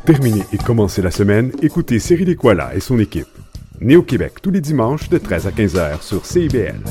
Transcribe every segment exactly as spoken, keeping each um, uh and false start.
terminer et commencer la semaine, écoutez Cyril Equala et son équipe. Né au Québec tous les dimanches de treize à quinze heures sur C I B L.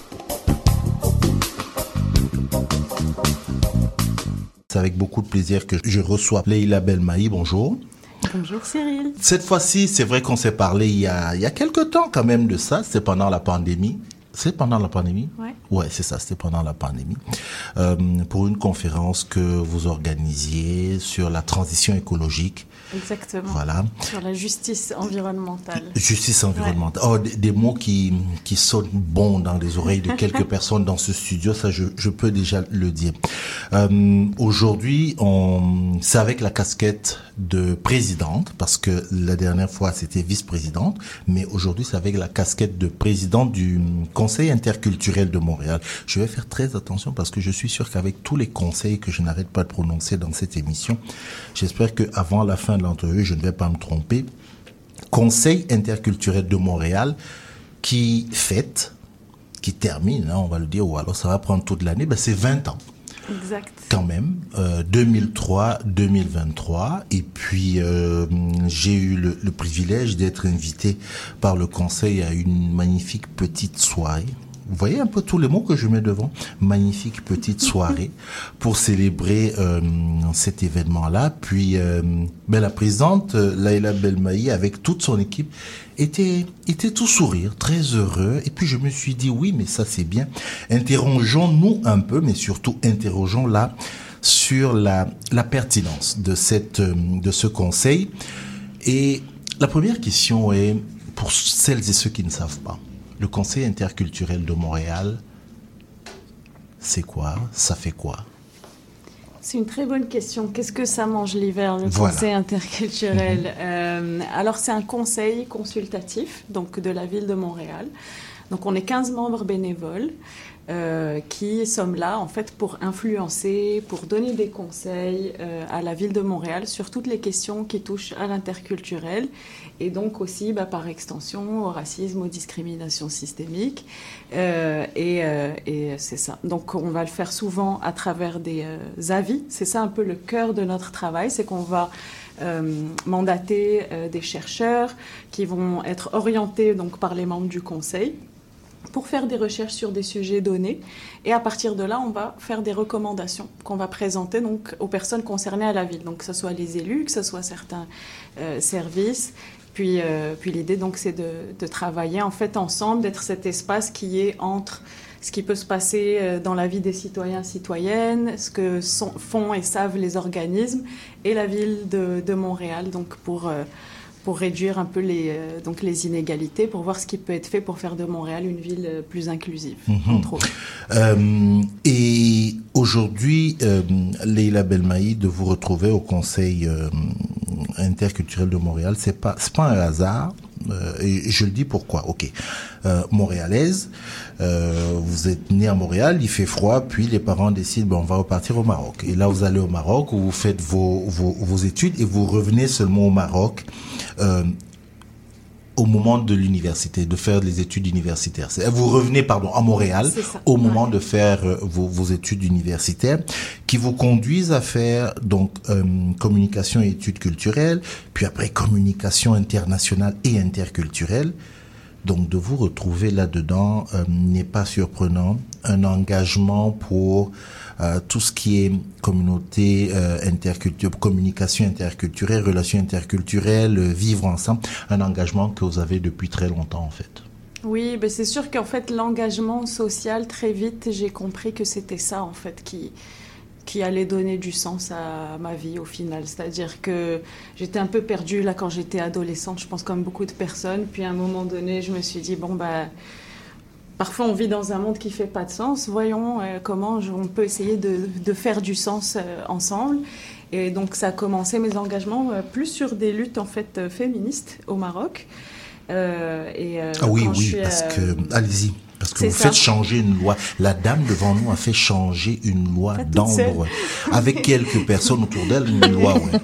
C'est avec beaucoup de plaisir que je reçois Leïla Belmahi. Bonjour. Bonjour Cyril. Cette fois-ci, c'est vrai qu'on s'est parlé il y a, il y a quelques temps quand même de ça. C'était pendant la pandémie. C'est pendant la pandémie? Ouais. Ouais, c'est ça, c'était pendant la pandémie. Euh, pour une conférence que vous organisiez sur la transition écologique. Exactement. Voilà. Sur la justice environnementale. Justice environnementale. Ouais. Oh, des, des mots qui, qui sonnent bon dans les oreilles de quelques personnes dans ce studio, ça je, je peux déjà le dire. Euh, aujourd'hui, on, c'est avec la casquette de présidente, parce que la dernière fois c'était vice-présidente, mais aujourd'hui c'est avec la casquette de présidente du Conseil interculturel de Montréal. Je vais faire très attention parce que je suis sûr qu'avec tous les conseils que je n'arrête pas de prononcer dans cette émission, j'espère qu'avant la fin de l'entrevue, je ne vais pas me tromper. Conseil interculturel de Montréal qui fête, qui termine, hein, on va le dire, ou alors ça va prendre toute l'année, ben c'est vingt ans. Exact. Quand même, euh, deux mille trois deux mille vingt-trois, et puis euh, j'ai eu le, le privilège d'être invité par le conseil à une magnifique petite soirée. Vous voyez un peu tous les mots que je mets devant. Magnifique petite soirée pour célébrer euh, cet événement-là. Puis euh, ben, la présidente euh, Leïla Belmahi avec toute son équipe était était tout sourire, très heureux. Et puis je me suis dit oui, mais ça c'est bien. Interrogeons-nous un peu, mais surtout interrogeons là sur la la pertinence de cette de ce conseil. Et la première question est pour celles et ceux qui ne savent pas. Le Conseil interculturel de Montréal, c'est quoi? Ça fait quoi? C'est une très bonne question. Qu'est-ce que ça mange l'hiver, le voilà. Conseil interculturel? Mm-hmm. euh, Alors, c'est un conseil consultatif donc, de la ville de Montréal. Donc, on est quinze membres bénévoles euh, qui sommes là, en fait, pour influencer, pour donner des conseils euh, à la ville de Montréal sur toutes les questions qui touchent à l'interculturel et donc aussi, bah, par extension, au racisme, aux discriminations systémiques. Euh, et, euh, et c'est ça. Donc, on va le faire souvent à travers des euh, avis. C'est ça un peu le cœur de notre travail, c'est qu'on va euh, mandater euh, des chercheurs qui vont être orientés donc, par les membres du conseil pour faire des recherches sur des sujets donnés. Et à partir de là, on va faire des recommandations qu'on va présenter donc, aux personnes concernées à la ville. Donc, que ce soit les élus, que ce soit certains euh, services. Puis, euh, puis l'idée, donc, c'est de, de travailler en fait ensemble, d'être cet espace qui est entre ce qui peut se passer dans la vie des citoyens et citoyennes, ce que sont, font et savent les organismes, et la ville de, de Montréal, donc pour, euh, pour réduire un peu les, euh, donc les inégalités, pour voir ce qui peut être fait pour faire de Montréal une ville plus inclusive, mmh. entre autres. Euh, et aujourd'hui, euh, Leïla Belmahi, de vous retrouver au Conseil euh, interculturel de Montréal, c'est pas c'est pas un hasard. Euh, et je le dis pourquoi. Ok, euh, montréalaise, euh, vous êtes née à Montréal, il fait froid, puis les parents décident, ben on va repartir au Maroc. Et là, vous allez au Maroc, vous faites vos vos, vos études et vous revenez seulement au Maroc. Euh, au moment de l'université, de faire les études universitaires. Vous revenez, pardon, à Montréal au moment ouais. de faire euh, vos, vos études universitaires qui vous conduisent à faire donc euh, communication et études culturelles, puis après communication internationale et interculturelle. Donc de vous retrouver là-dedans euh, n'est pas surprenant. Un engagement pour euh, tout ce qui est communauté euh, interculturelle, communication interculturelle, relations interculturelles, euh, vivre ensemble. Un engagement que vous avez depuis très longtemps en fait. Oui, ben c'est sûr qu'en fait l'engagement social, très vite j'ai compris que c'était ça en fait qui... qui allait donner du sens à ma vie au final. C'est-à-dire que j'étais un peu perdue là quand j'étais adolescente, je pense comme beaucoup de personnes. Puis à un moment donné, je me suis dit, bon, bah, parfois on vit dans un monde qui ne fait pas de sens. Voyons euh, comment je, on peut essayer de, de faire du sens euh, ensemble. Et donc ça a commencé mes engagements euh, plus sur des luttes en fait euh, féministes au Maroc. Euh, et, euh, ah oui, quand oui, je suis, parce euh, que... Allez-y. Parce que c'est vous ça. faites changer une loi. La dame devant nous a fait changer une loi d'Ambre. Avec quelques personnes autour d'elle, une loi, ouais.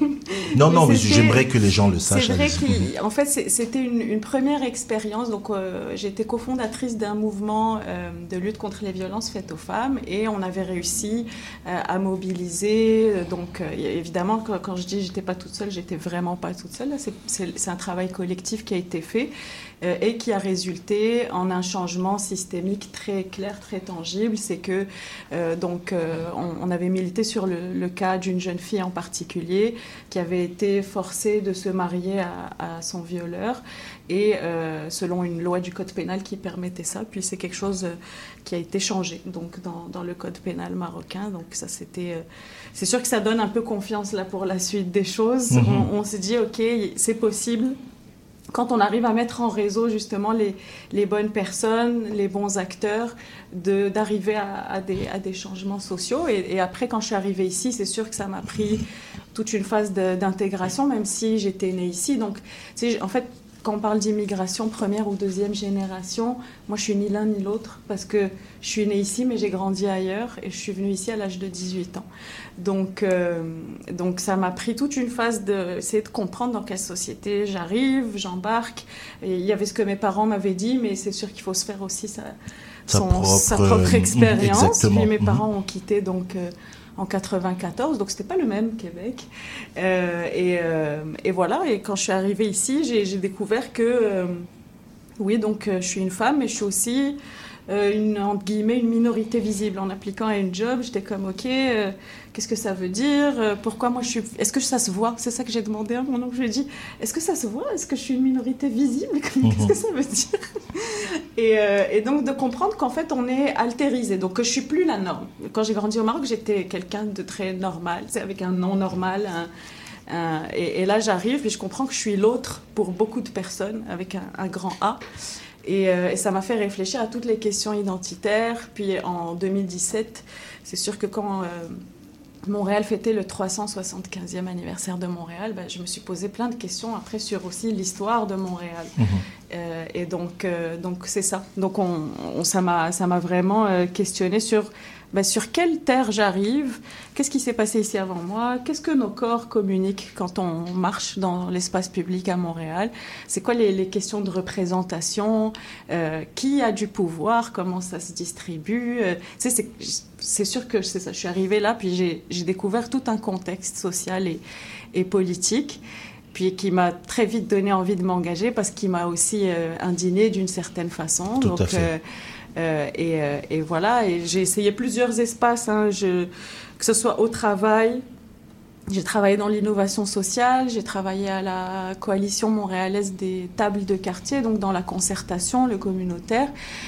Non, mais non, mais j'aimerais que les gens le sachent. C'est vrai qu'en fait, c'était une, une première expérience. Donc, euh, j'étais cofondatrice d'un mouvement euh, de lutte contre les violences faites aux femmes et on avait réussi euh, à mobiliser. Donc, euh, évidemment, quand, quand je dis j'étais pas toute seule, j'étais vraiment pas toute seule. C'est un travail collectif qui a été fait euh, et qui a résulté en un changement systémique très clair, très tangible. C'est que euh, donc euh, on, on avait milité sur le, le cas d'une jeune fille en particulier qui avait été forcée de se marier à, à son violeur et euh, selon une loi du code pénal qui permettait ça, puis c'est quelque chose qui a été changé donc dans, dans le code pénal marocain. Donc ça c'était, euh, c'est sûr que ça donne un peu confiance là pour la suite des choses. Mm-hmm. On, on s'est dit ok, c'est possible. Quand on arrive à mettre en réseau justement les, les bonnes personnes, les bons acteurs, de, d'arriver à, à, des, à des changements sociaux. Et, et après, quand je suis arrivée ici, c'est sûr que ça m'a pris toute une phase de, d'intégration, même si j'étais née ici. Donc, en fait, quand on parle d'immigration première ou deuxième génération, moi, je suis ni l'un ni l'autre parce que je suis née ici, mais j'ai grandi ailleurs et je suis venue ici à l'âge de dix-huit ans. Donc, euh, donc ça m'a pris toute une phase d'essayer de comprendre dans quelle société j'arrive, j'embarque. Et il y avait ce que mes parents m'avaient dit, mais c'est sûr qu'il faut se faire aussi sa, sa, son, propre, sa propre expérience. Exactement. Puis mes parents ont quitté donc... Euh, en quatre-vingt-quatorze, donc c'était pas le même Québec. Euh, et, euh, et voilà, et quand je suis arrivée ici, j'ai, j'ai découvert que, euh, oui, donc euh, je suis une femme, mais je suis aussi, euh, une, entre guillemets, une minorité visible. En appliquant à une job, j'étais comme, ok, euh, qu'est-ce que ça veut dire? Pourquoi moi je suis... Est-ce que ça se voit? C'est ça que j'ai demandé à mon oncle. Je lui ai dit, est-ce que ça se voit? Est-ce que je suis une minorité visible? Qu'est-ce que ça veut dire? Et, euh, et donc de comprendre qu'en fait on est altérisé, donc que je suis plus la norme. Quand j'ai grandi au Maroc, j'étais quelqu'un de très normal, avec un nom normal. Un, un, et, et là j'arrive et je comprends que je suis l'autre pour beaucoup de personnes, avec un, un grand A. Et, euh, et ça m'a fait réfléchir à toutes les questions identitaires. Puis en deux mille dix-sept, c'est sûr que quand... Euh, Montréal fêtait le trois cent soixante-quinzième anniversaire de Montréal, ben, je me suis posé plein de questions après sur aussi l'histoire de Montréal. Mmh. Euh, et donc, euh, donc c'est ça. Donc on, on, ça m'a, ça m'a vraiment euh, questionné sur, ben, sur quelle terre j'arrive, qu'est-ce qui s'est passé ici avant moi, qu'est-ce que nos corps communiquent quand on marche dans l'espace public à Montréal, c'est quoi les, les questions de représentation, euh, qui a du pouvoir, comment ça se distribue. Euh, tu sais, c'est, c'est sûr que c'est ça. Je suis arrivée là, puis j'ai, j'ai découvert tout un contexte social et, et politique, puis qui m'a très vite donné envie de m'engager parce qu'il m'a aussi euh, indigné d'une certaine façon. Tout Donc, à fait. Euh, euh, et, euh, et voilà, et j'ai essayé plusieurs espaces, hein, je, que ce soit au travail. J'ai travaillé dans l'innovation sociale, j'ai travaillé à la coalition montréalaise des tables de quartier, donc dans la concertation, le communautaire.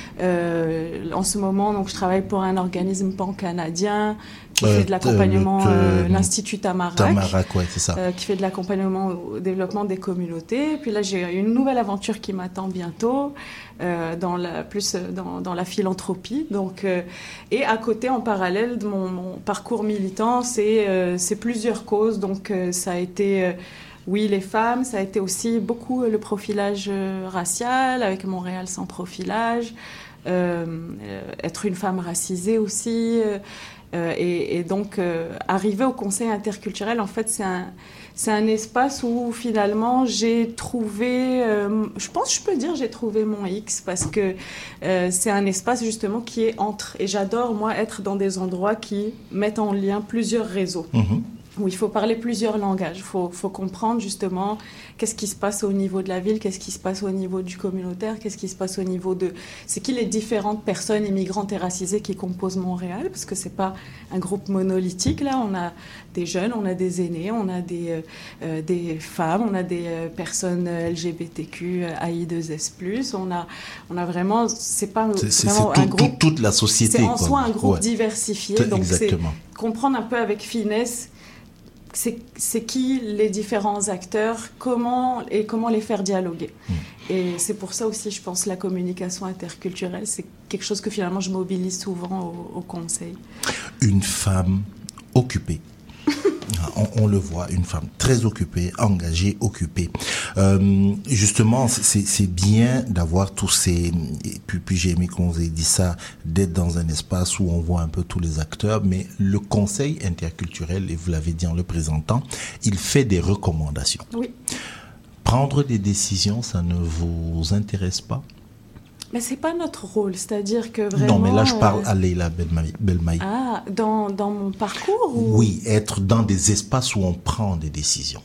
Euh, en ce moment, donc, je travaille pour un organisme pan-canadien qui euh, fait de l'accompagnement, euh, l'Institut Tamarack, Tamarack ouais, c'est ça. Euh, qui fait de l'accompagnement au développement des communautés. Puis là, j'ai une nouvelle aventure qui m'attend bientôt, euh, dans la, plus dans, dans la philanthropie. Donc, euh, et à côté, en parallèle de mon, mon parcours militant, c'est, euh, c'est plusieurs causes. Donc, euh, ça a été... Euh, oui, les femmes, ça a été aussi beaucoup le profilage racial, avec Montréal sans profilage, euh, être une femme racisée aussi. Euh, et, et donc, euh, arriver au Conseil interculturel, en fait, c'est un, c'est un espace où, finalement, j'ai trouvé... Euh, je pense, je peux dire, j'ai trouvé mon X, parce que euh, c'est un espace, justement, qui est entre. Et j'adore, moi, être dans des endroits qui mettent en lien plusieurs réseaux. Mmh. Où il faut parler plusieurs langages. Il faut, faut comprendre justement qu'est-ce qui se passe au niveau de la ville, qu'est-ce qui se passe au niveau du communautaire, qu'est-ce qui se passe au niveau de... C'est qui les différentes personnes immigrantes et racisées qui composent Montréal, parce que c'est pas un groupe monolithique, là. On a des jeunes, on a des aînés, on a des, euh, des femmes, on a des euh, personnes L G B T Q, A I deux S plus. On a, on a vraiment... C'est pas c'est, c'est, vraiment c'est un tout, groupe... Tout, toute la société. C'est en quoi. soi un groupe ouais. diversifié. C'est, donc exactement. C'est comprendre un peu avec finesse... C'est, c'est qui les différents acteurs, comment, et comment les faire dialoguer. Mmh. Et c'est pour ça aussi, je pense, la communication interculturelle, c'est quelque chose que finalement je mobilise souvent au, au Conseil. Une femme occupée. On, on le voit, une femme très occupée, engagée, occupée. Euh, justement, c'est, c'est bien d'avoir tous ces... Et puis, puis j'ai aimé qu'on vous ait dit ça, d'être dans un espace où on voit un peu tous les acteurs, mais le Conseil interculturel, et vous l'avez dit en le présentant, il fait des recommandations. Oui. Prendre des décisions, ça ne vous intéresse pas? Mais c'est pas notre rôle, c'est-à-dire que vraiment... Non, mais là, je parle euh... à Leïla Belmaï. Ah, dans, dans mon parcours ou... Oui, être dans des espaces où on prend des décisions.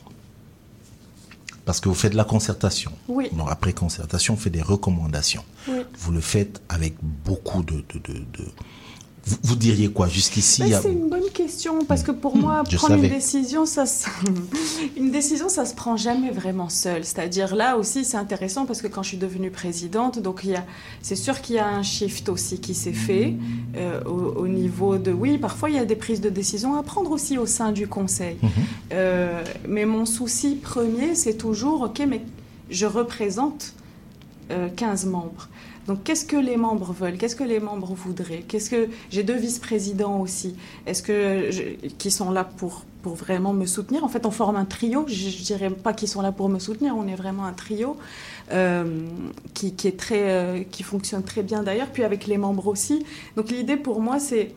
Parce que vous faites de la concertation. Oui. Donc, après concertation, on fait des recommandations. Oui. Vous le faites avec beaucoup de... de, de, de... Vous, vous diriez quoi jusqu'ici? Ben, a... C'est une bonne question, parce que pour moi, Je prendre savais. une décision, ça se... une décision, ça se prend jamais vraiment seul. C'est-à-dire là aussi, c'est intéressant parce que quand je suis devenue présidente, donc il y a, c'est sûr qu'il y a un shift aussi qui s'est fait euh, au, au niveau de, oui, parfois il y a des prises de décision à prendre aussi au sein du conseil. Mm-hmm. Euh, mais mon souci premier, c'est toujours, ok, mais je représente euh, quinze membres. Donc, qu'est-ce que les membres veulent? Qu'est-ce que les membres voudraient? Qu'est-ce que... J'ai deux vice-présidents aussi. Est-ce que je... qui sont là pour, pour vraiment me soutenir? En fait, on forme un trio. Je ne dirais pas qu'ils sont là pour me soutenir. On est vraiment un trio euh, qui, qui, est très, euh, qui fonctionne très bien d'ailleurs. Puis avec les membres aussi. Donc, l'idée pour moi, c'est...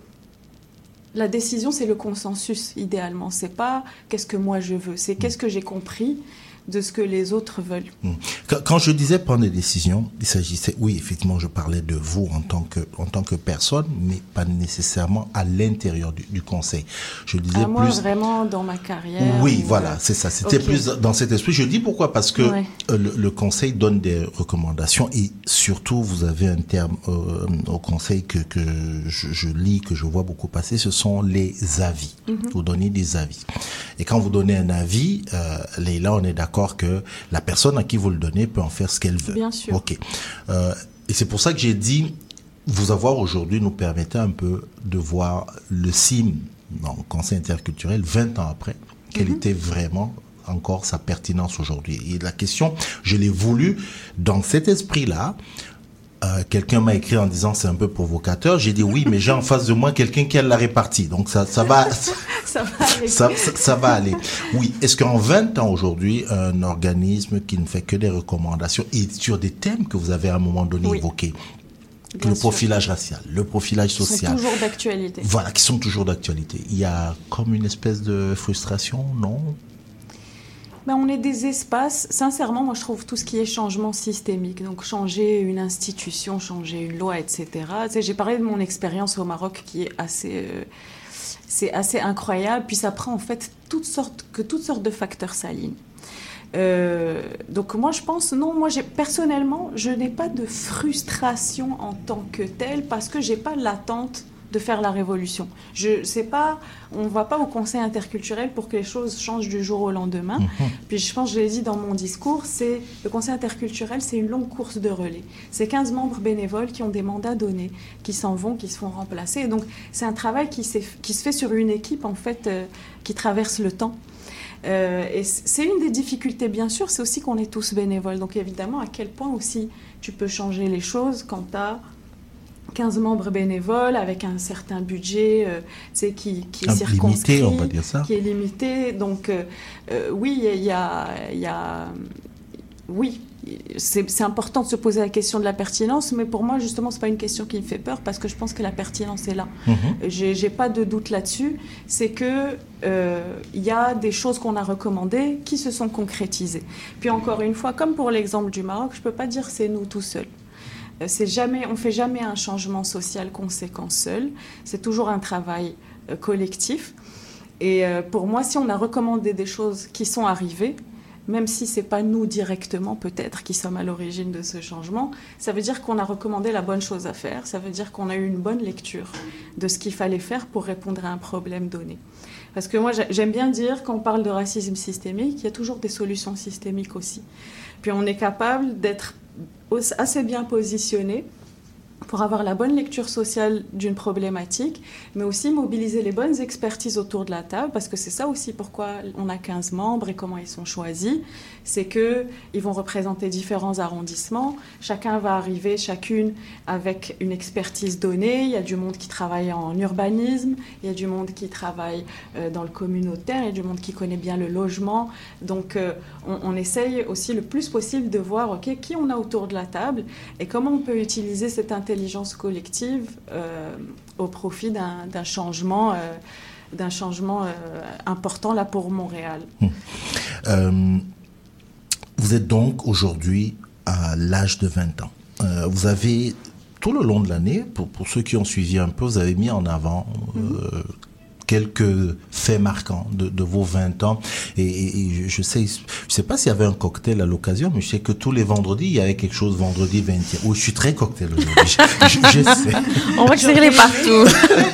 La décision, c'est le consensus, idéalement. C'est pas qu'est-ce que moi je veux. C'est qu'est-ce que j'ai compris de ce que les autres veulent. Quand je disais prendre des décisions, il s'agissait, oui, effectivement, je parlais de vous en tant que, en tant que personne, mais pas nécessairement à l'intérieur du, du conseil. Je disais ah, moi, plus... vraiment dans ma carrière. Oui, ou... voilà, c'est ça. C'était okay. plus dans cet esprit. Je dis pourquoi? Parce que ouais. le, le conseil donne des recommandations et surtout, vous avez un terme euh, au conseil que, que je, je lis, que je vois beaucoup passer, ce sont les avis. Mm-hmm. Vous donnez des avis. Et quand vous donnez un avis, euh, là, on est d'accord que la personne à qui vous le donnez peut en faire ce qu'elle veut. Bien sûr. Ok. Euh, et c'est pour ça que j'ai dit, vous avoir aujourd'hui nous permettait un peu de voir le C I M, dans le Conseil interculturel, vingt ans après, quelle mm-hmm. était vraiment encore sa pertinence aujourd'hui. Et la question, je l'ai voulu dans cet esprit-là. Euh, quelqu'un m'a écrit en disant c'est un peu provocateur. J'ai dit oui, mais j'ai en face de moi quelqu'un qui a la répartie. Donc ça, ça va, ça, va aller. Ça, ça, ça va aller. Oui. Est-ce qu'en vingt ans aujourd'hui, un organisme qui ne fait que des recommandations et sur des thèmes que vous avez à un moment donné oui. évoqués, Bien le sûr. profilage racial, le profilage social, qui sont toujours d'actualité. Voilà, qui sont toujours d'actualité. Il y a comme une espèce de frustration, non? Ben, on est des espaces, sincèrement, moi je trouve tout ce qui est changement systémique, donc changer une institution, changer une loi, et cetera. Tu sais, j'ai parlé de mon expérience au Maroc qui est assez, euh, c'est assez incroyable, puis ça prend en fait toutes sortes, que toutes sortes de facteurs s'alignent. Euh, donc moi je pense, non, moi j'ai, personnellement, je n'ai pas de frustration en tant que telle parce que j'ai pas l'attente de faire la révolution. Je sais pas, on ne va pas au Conseil interculturel pour que les choses changent du jour au lendemain. Mmh. Puis je pense, je l'ai dit dans mon discours, c'est le Conseil interculturel, c'est une longue course de relais. C'est quinze membres bénévoles qui ont des mandats donnés, qui s'en vont, qui se font remplacer. Et donc c'est un travail qui, qui se fait sur une équipe en fait euh, qui traverse le temps. Euh, et c'est une des difficultés, bien sûr, c'est aussi qu'on est tous bénévoles. Donc évidemment, à quel point aussi tu peux changer les choses quand tu as quinze membres bénévoles avec un certain budget euh, qui, qui est un circonscrit, limité, on va dire ça. Qui est limité. Donc euh, euh, oui, il y a, y a oui, c'est, c'est important de se poser la question de la pertinence, mais pour moi justement c'est pas une question qui me fait peur parce que je pense que la pertinence est là. Mm-hmm. J'ai, j'ai pas de doute là-dessus. C'est que euh, il y a des choses qu'on a recommandées qui se sont concrétisées. Puis encore une fois, comme pour l'exemple du Maroc, je peux pas dire c'est nous tout seuls. C'est jamais, on ne fait jamais un changement social conséquent seul. C'est toujours un travail euh, collectif. Et euh, pour moi, si on a recommandé des choses qui sont arrivées, même si ce n'est pas nous directement peut-être qui sommes à l'origine de ce changement, ça veut dire qu'on a recommandé la bonne chose à faire. Ça veut dire qu'on a eu une bonne lecture de ce qu'il fallait faire pour répondre à un problème donné. Parce que moi, j'aime bien dire, quand on parle de racisme systémique, il y a toujours des solutions systémiques aussi. Puis on est capable d'être assez bien positionné pour avoir la bonne lecture sociale d'une problématique, mais aussi mobiliser les bonnes expertises autour de la table, parce que c'est ça aussi pourquoi on a quinze membres et comment ils sont choisis, c'est qu'ils vont représenter différents arrondissements, chacun va arriver, chacune, avec une expertise donnée, il y a du monde qui travaille en urbanisme, il y a du monde qui travaille euh, dans le communautaire, il y a du monde qui connaît bien le logement, donc euh, on, on essaye aussi le plus possible de voir okay, qui on a autour de la table et comment on peut utiliser cette intelligence collective euh, au profit d'un, d'un changement, euh, d'un changement euh, important là pour Montréal. Mmh. Euh, vous êtes donc aujourd'hui à l'âge de vingt ans. Euh, vous avez, tout le long de l'année, pour, pour ceux qui ont suivi un peu, vous avez mis en avant euh, mmh. quelques faits marquants de, de vos vingt ans. Et, et, et je sais, je sais pas s'il y avait un cocktail à l'occasion, mais je sais que tous les vendredis, il y avait quelque chose vendredi vingtième. Oui, je suis très cocktail aujourd'hui. Je, je, je sais. On va tirer partout.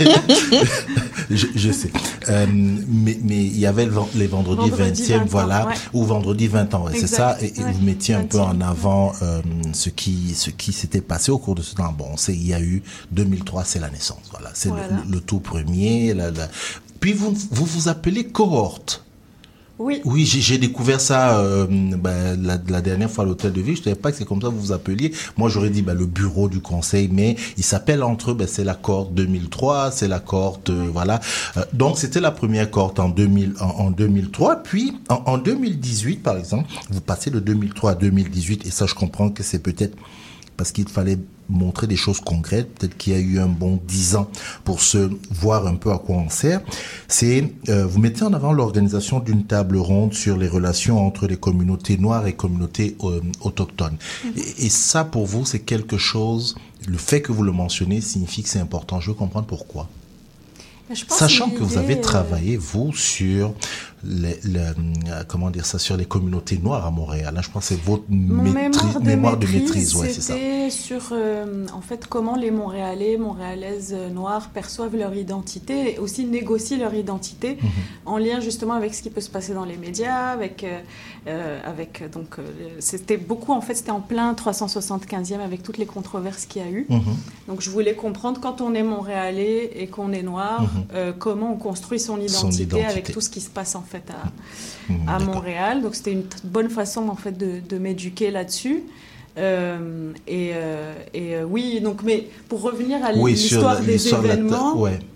je, je sais. Euh, mais, mais il y avait le, les vendredis vingtième, voilà, ouais. ou vendredi vingt ans, ouais, c'est ça. Et, et ouais. vous mettiez un peu en avant euh, ce qui, ce qui s'était passé au cours de ce temps. Bon, c'est, il y a eu deux mille trois, c'est la naissance. Voilà, c'est voilà. Le, le tout premier. La, la... Puis vous, vous vous appelez cohorte. Oui. Oui, j'ai, j'ai découvert ça euh, ben, la, la dernière fois à l'hôtel de ville. Je ne savais pas que c'est comme ça que vous vous appeliez. Moi, j'aurais dit ben, le bureau du conseil, mais ils s'appellent entre eux. Ben, c'est la cohorte deux mille trois, c'est la cohorte, euh, voilà. Euh, donc, c'était la première cohorte en, deux mille, en, en deux mille trois. Puis, en, en deux mille dix-huit, par exemple, vous passez de deux mille trois à deux mille dix-huit. Et ça, je comprends que c'est peut-être parce qu'il fallait montrer des choses concrètes, peut-être qu'il y a eu un bon dix ans pour se voir un peu à quoi on sert. C'est, euh, vous mettez en avant l'organisation d'une table ronde sur les relations entre les communautés noires et communautés euh, autochtones. Mm-hmm. Et, et ça, pour vous, c'est quelque chose, le fait que vous le mentionnez signifie que c'est important. Je veux comprendre pourquoi. Sachant que vous avez travaillé, vous, sur les, les, comment dire ça, sur les communautés noires à Montréal. Là, je pense que c'est votre maîtrise, mémoire de mémoire maîtrise, de maîtrise, ouais, c'est ça. C'était sur, euh, en fait, comment les Montréalais, Montréalaises noires perçoivent leur identité et aussi négocient leur identité mm-hmm. en lien justement avec ce qui peut se passer dans les médias, avec, euh, avec donc, euh, c'était beaucoup, en fait, c'était en plein trois cent soixante-quinzième avec toutes les controverses qu'il y a eu. Mm-hmm. Donc, je voulais comprendre quand on est Montréalais et qu'on est noir, mm-hmm. Euh, comment on construit son identité, son identité avec tout ce qui se passe en fait à, mmh, à Montréal. Donc c'était une t- bonne façon en fait de, de m'éduquer là-dessus. Euh, et, euh, et euh, oui, donc mais pour revenir à oui, l'histoire des l'histoire événements, de ouais.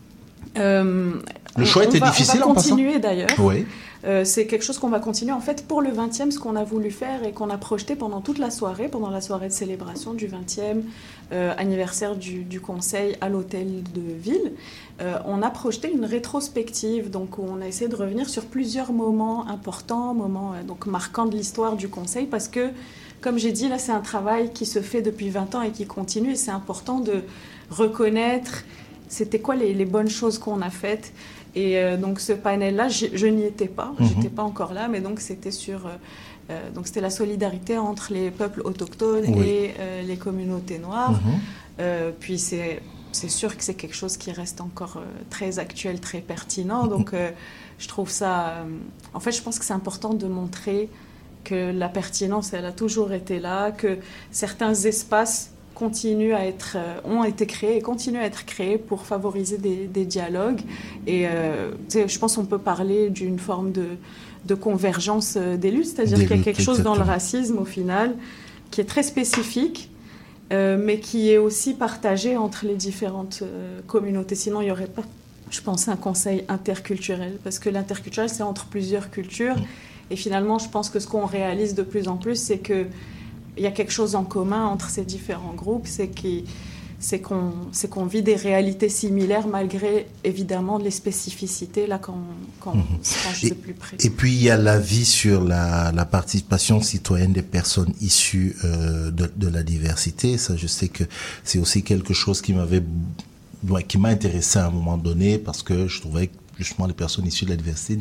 euh, le choix on, était on va, difficile on va en passant. Continuer d'ailleurs. Oui. Euh, c'est quelque chose qu'on va continuer en fait pour le vingtième, ce qu'on a voulu faire et qu'on a projeté pendant toute la soirée, pendant la soirée de célébration du vingtième euh, anniversaire du, du conseil à l'hôtel de ville. Euh, on a projeté une rétrospective, donc où on a essayé de revenir sur plusieurs moments importants, moments euh, donc marquants de l'histoire du conseil, parce que, comme j'ai dit, là c'est un travail qui se fait depuis vingt ans et qui continue, et c'est important de reconnaître c'était quoi les, les bonnes choses qu'on a faites. Et euh, donc ce panel-là, je, je n'y étais pas, mmh. j'étais pas encore là, mais donc c'était sur, euh, donc c'était la solidarité entre les peuples autochtones oui. et euh, les communautés noires. Mmh. Euh, puis c'est c'est sûr que c'est quelque chose qui reste encore euh, très actuel, très pertinent. Donc euh, je trouve ça, euh, en fait, je pense que c'est important de montrer que la pertinence, elle a toujours été là, que certains espaces continuent à être, euh, ont été créés et continuent à être créés pour favoriser des, des dialogues. Et euh, je pense qu'on peut parler d'une forme de, de convergence des luttes, c'est-à-dire des qu'il y a quelque luttes, chose exactement. Dans le racisme, au final, qui est très spécifique, euh, mais qui est aussi partagé entre les différentes euh, communautés. Sinon, il n'y aurait pas, je pense, un conseil interculturel, parce que l'interculturel, c'est entre plusieurs cultures. Mmh. Et finalement, je pense que ce qu'on réalise de plus en plus, c'est que il y a quelque chose en commun entre ces différents groupes, c'est, c'est, qu'on, c'est qu'on vit des réalités similaires malgré évidemment les spécificités là quand, quand mmh. on se penche de plus près. Et puis il y a l'avis sur la, la participation citoyenne des personnes issues euh, de, de la diversité. Ça, je sais que c'est aussi quelque chose qui m'avait, ouais, qui m'a intéressé à un moment donné parce que je trouvais que justement les personnes issues de la diversité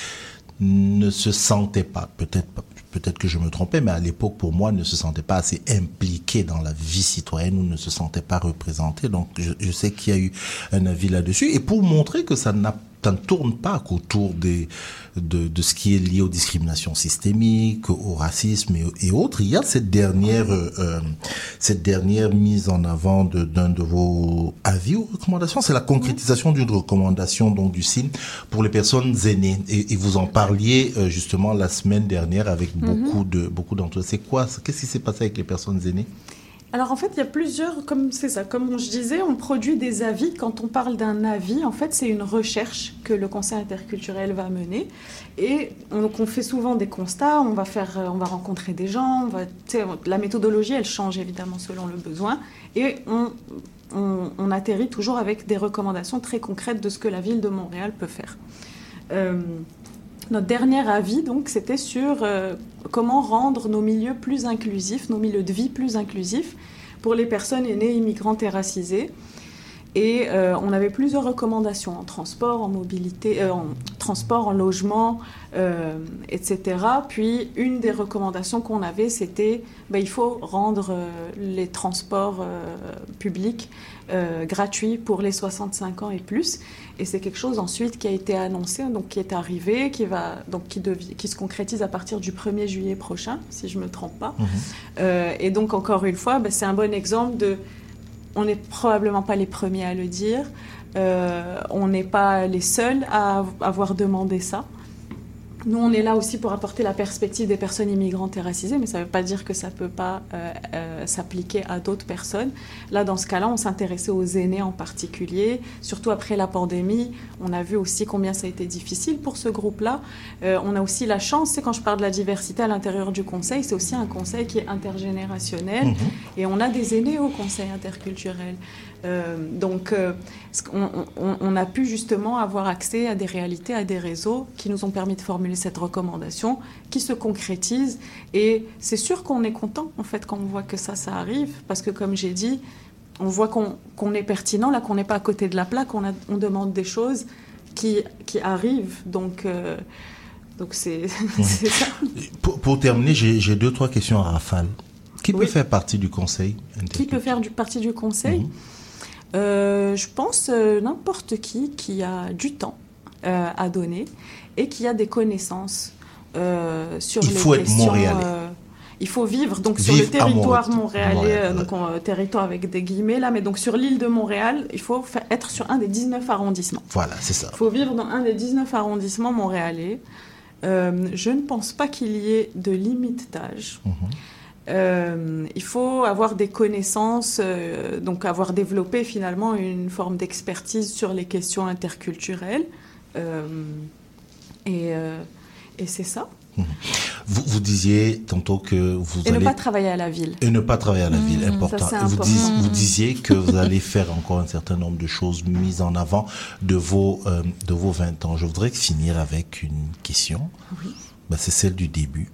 ne se sentaient pas, peut-être pas. Peut-être que je me trompais, mais à l'époque, pour moi, ne se sentait pas assez impliqué dans la vie citoyenne ou ne se sentait pas représenté. Donc, je, je sais qu'il y a eu un avis là-dessus. Et pour montrer que ça n'a ça ne tourne pas qu'autour des, de, de ce qui est lié aux discriminations systémiques, au racisme et, et autres. Il y a cette dernière, euh, cette dernière mise en avant de, d'un de vos avis ou recommandations. C'est la concrétisation d'une recommandation donc du C I N pour les personnes aînées. Et, et vous en parliez euh, justement la semaine dernière avec beaucoup mm-hmm. de beaucoup d'entre eux. C'est quoi? Qu'est-ce qui s'est passé avec les personnes aînées? Alors en fait, il y a plusieurs, comme c'est ça, comme je disais, on produit des avis. Quand on parle d'un avis, en fait, c'est une recherche que le Conseil interculturel va mener. Et on, donc on fait souvent des constats, on va faire, on va rencontrer des gens, on va, tu sais, la méthodologie, elle change évidemment selon le besoin. Et on, on, on atterrit toujours avec des recommandations très concrètes de ce que la ville de Montréal peut faire. Euh, Notre dernier avis, donc, c'était sur euh, comment rendre nos milieux plus inclusifs, nos milieux de vie plus inclusifs pour les personnes aînées, immigrantes et racisées. Et euh, on avait plusieurs recommandations en transport, en mobilité, euh, en transport, en logement, euh, et cetera. Puis une des recommandations qu'on avait, c'était ben, il faut rendre euh, les transports euh, publics euh, gratuits pour les soixante-cinq ans et plus. Et c'est quelque chose ensuite qui a été annoncé, donc qui est arrivé, qui va donc qui, devi- qui se concrétise à partir du premier juillet prochain, si je me trompe pas. Mmh. Euh, et donc encore une fois, ben, c'est un bon exemple de on n'est probablement pas les premiers à le dire. Euh, on n'est pas les seuls à avoir demandé ça. Nous, on est là aussi pour apporter la perspective des personnes immigrantes et racisées, mais ça ne veut pas dire que ça ne peut pas euh, euh, s'appliquer à d'autres personnes. Là, dans ce cas-là, on s'intéressait aux aînés en particulier. Surtout après la pandémie, on a vu aussi combien ça a été difficile pour ce groupe-là. Euh, on a aussi la chance, c'est quand je parle de la diversité à l'intérieur du conseil, c'est aussi un conseil qui est intergénérationnel. Mmh. Et on a des aînés au conseil interculturel. Euh, donc, euh, on, on, on a pu justement avoir accès à des réalités, à des réseaux qui nous ont permis de formuler cette recommandation, qui se concrétise. Et c'est sûr qu'on est content, en fait, quand on voit que ça, ça arrive, parce que, comme j'ai dit, on voit qu'on, qu'on est pertinent, là, qu'on n'est pas à côté de la plaque, on, a, on demande des choses qui, qui arrivent. Donc, euh, donc c'est, c'est ça. Pour, pour terminer, j'ai, j'ai deux, trois questions à rafale. Qui peut oui. faire partie du conseil? Qui peut faire du, partie du conseil? Mmh. Euh, je pense euh, n'importe qui qui a du temps euh, à donner et qui a des connaissances euh, sur il les faut questions. Être montréalais. Euh, il faut vivre donc vivre sur le territoire Montréal. montréalais, Montréal, euh, donc on, territoire avec des guillemets là, mais donc sur l'île de Montréal, il faut faire, être sur un des dix-neuf arrondissements. Voilà, c'est ça. Il faut vivre dans un des dix-neuf arrondissements montréalais. Euh, je ne pense pas qu'il y ait de limite d'âge. Mm-hmm. Euh, il faut avoir des connaissances, euh, donc avoir développé finalement une forme d'expertise sur les questions interculturelles. Euh, et, euh, et c'est ça. Vous, vous disiez tantôt que vous et allez... Et ne pas travailler à la ville. Et ne pas travailler à la mmh, ville, important. Ça, c'est vous, important. Dis, vous disiez que vous allez faire encore un certain nombre de choses mises en avant de vos, euh, de vos vingt ans. Je voudrais finir avec une question. Oui. Ben, c'est celle du début.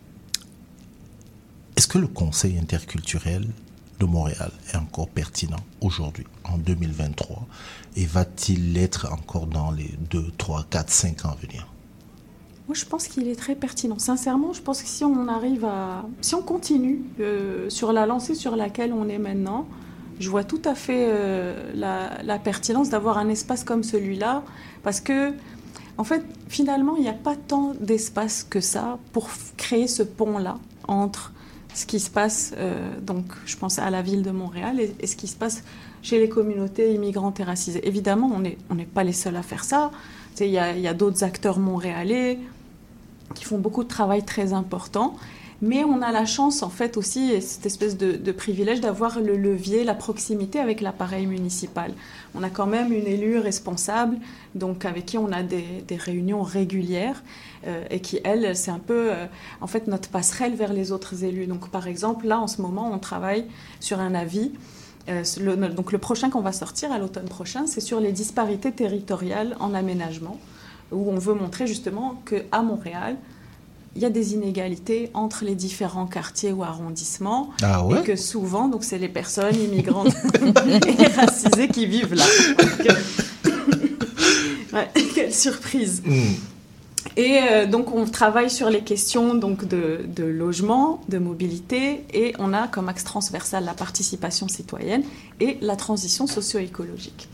Est-ce que le Conseil interculturel de Montréal est encore pertinent aujourd'hui, en deux mille vingt-trois, et va-t-il l'être encore dans les deux, trois, quatre, cinq ans à venir? Moi, je pense qu'il est très pertinent. Sincèrement, je pense que si on arrive à... Si on continue euh, sur la lancée sur laquelle on est maintenant, je vois tout à fait euh, la, la pertinence d'avoir un espace comme celui-là, parce que, en fait, finalement, il n'y a pas tant d'espace que ça pour f- créer ce pont-là entre ce qui se passe, euh, donc je pense à la ville de Montréal, et, et ce qui se passe chez les communautés immigrantes et racisées. Évidemment, on n'est on n'est pas les seuls à faire ça. Il y a, y a d'autres acteurs montréalais qui font beaucoup de travail très important, mais on a la chance, en fait, aussi, et cette espèce de, de privilège d'avoir le levier, la proximité avec l'appareil municipal. On a quand même une élue responsable, donc avec qui on a des, des réunions régulières, euh, et qui, elle, c'est un peu, euh, en fait, notre passerelle vers les autres élus. Donc, par exemple, là, en ce moment, on travaille sur un avis. Euh, le, donc, le prochain qu'on va sortir, à l'automne prochain, c'est sur les disparités territoriales en aménagement, où on veut montrer, justement, qu'à Montréal, il y a des inégalités entre les différents quartiers ou arrondissements. Ah ouais? Et que souvent, donc, c'est les personnes immigrantes et racisées qui vivent là. Ouais, quelle surprise. Mm. Et euh, donc, on travaille sur les questions donc, de, de logement, de mobilité, et on a comme axe transversal la participation citoyenne et la transition socio-écologique.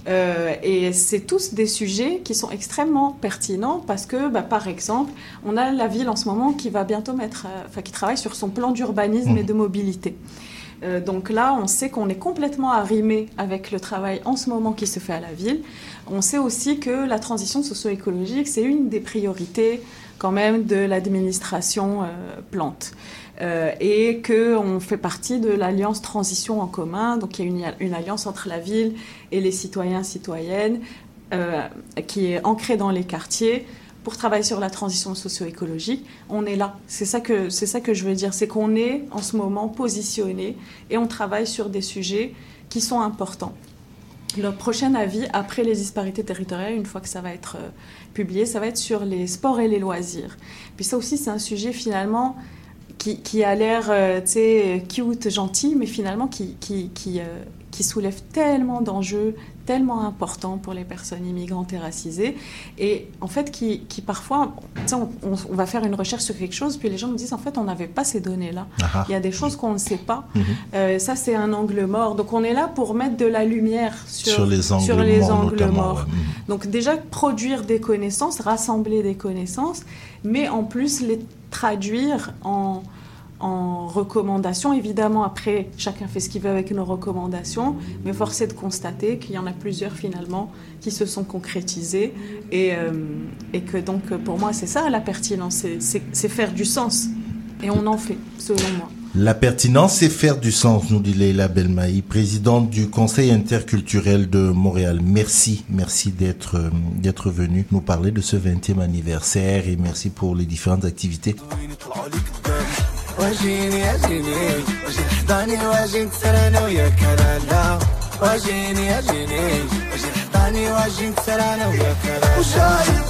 Euh, et c'est tous des sujets qui sont extrêmement pertinents parce que, bah, par exemple, on a la ville en ce moment qui va bientôt mettre, euh, enfin, qui travaille sur son plan d'urbanisme mmh. et de mobilité. Euh, donc là, on sait qu'on est complètement arrimé avec le travail en ce moment qui se fait à la ville. On sait aussi que la transition socio-écologique, c'est une des priorités quand même de l'administration euh, Plante. Euh, et qu'on fait partie de l'Alliance Transition en commun. Donc il y a une, une alliance entre la ville et les citoyens, citoyennes, euh, qui est ancrée dans les quartiers pour travailler sur la transition socio-écologique. On est là. C'est ça que, c'est ça que je veux dire. C'est qu'on est en ce moment positionné et on travaille sur des sujets qui sont importants. Le prochain avis, après les disparités territoriales, une fois que ça va être euh, publié, ça va être sur les sports et les loisirs. Puis ça aussi, c'est un sujet finalement qui, qui a l'air, euh, tu sais, cute, gentil, mais finalement qui, qui, qui, euh, qui soulève tellement d'enjeux, tellement importants pour les personnes immigrantes et racisées, et en fait qui, qui parfois, on, on, on va faire une recherche sur quelque chose, puis les gens nous disent en fait on n'avait pas ces données-là. Aha. Il y a des choses qu'on ne sait pas. Mm-hmm. Euh, ça c'est un angle mort. Donc on est là pour mettre de la lumière sur, sur les angles sur les morts. Angles morts. Ouais. Donc déjà produire des connaissances, rassembler des connaissances, mais en plus les traduire en en recommandations. Évidemment, après, chacun fait ce qu'il veut avec nos recommandations, mais force est de constater qu'il y en a plusieurs, finalement, qui se sont concrétisées. Et, euh, et que donc, pour moi, c'est ça, la pertinence, c'est, c'est, c'est faire du sens. Et on en fait, selon moi. La pertinence, c'est faire du sens, nous dit Leïla Belmaï, présidente du Conseil interculturel de Montréal. Merci, merci d'être, euh, d'être venue nous parler de ce vingtième anniversaire et merci pour les différentes activités. واجيني اجيني واجي حضاني واجي نكسر انا وياك لا واجيني اجيني واجي حضاني واجي نكسر انا وياك لا